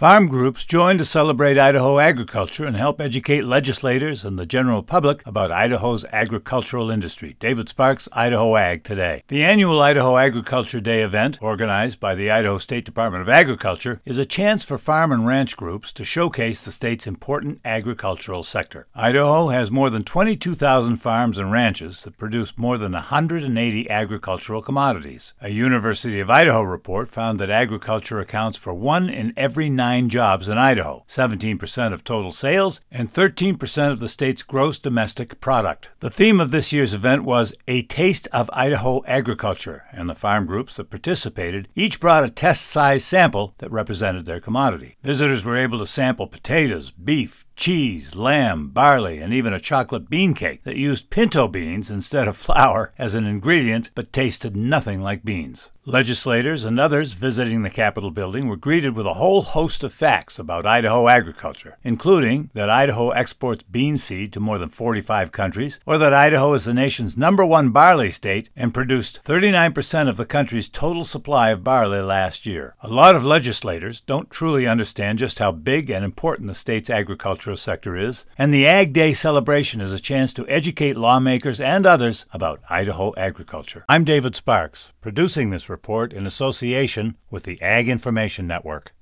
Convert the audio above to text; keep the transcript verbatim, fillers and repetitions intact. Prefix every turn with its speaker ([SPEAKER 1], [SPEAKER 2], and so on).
[SPEAKER 1] Farm groups join to celebrate Idaho agriculture and help educate legislators and the general public about Idaho's agricultural industry. David Sparks, Idaho Ag Today. The annual Idaho Agriculture Day event, organized by the Idaho State Department of Agriculture, is a chance for farm and ranch groups to showcase the state's important agricultural sector. Idaho has more than twenty-two thousand farms and ranches that produce more than one hundred eighty agricultural commodities. A University of Idaho report found that agriculture accounts for one in every nine Nine jobs in Idaho, seventeen percent of total sales, and thirteen percent of the state's gross domestic product. The theme of this year's event was A Taste of Idaho Agriculture, and the farm groups that participated each brought a test-size sample that represented their commodity. Visitors were able to sample potatoes, beef, cheese, lamb, barley, and even a chocolate bean cake that used pinto beans instead of flour as an ingredient but tasted nothing like beans. Legislators and others visiting the Capitol building were greeted with a whole host of facts about Idaho agriculture, including that Idaho exports bean seed to more than forty-five countries, or that Idaho is the nation's number one barley state and produced thirty-nine percent of the country's total supply of barley last year. A lot of legislators don't truly understand just how big and important the state's agricultural sector is, and the Ag Day celebration is a chance to educate lawmakers and others about Idaho agriculture. I'm David Sparks, producing this report in association with the Ag Information Network.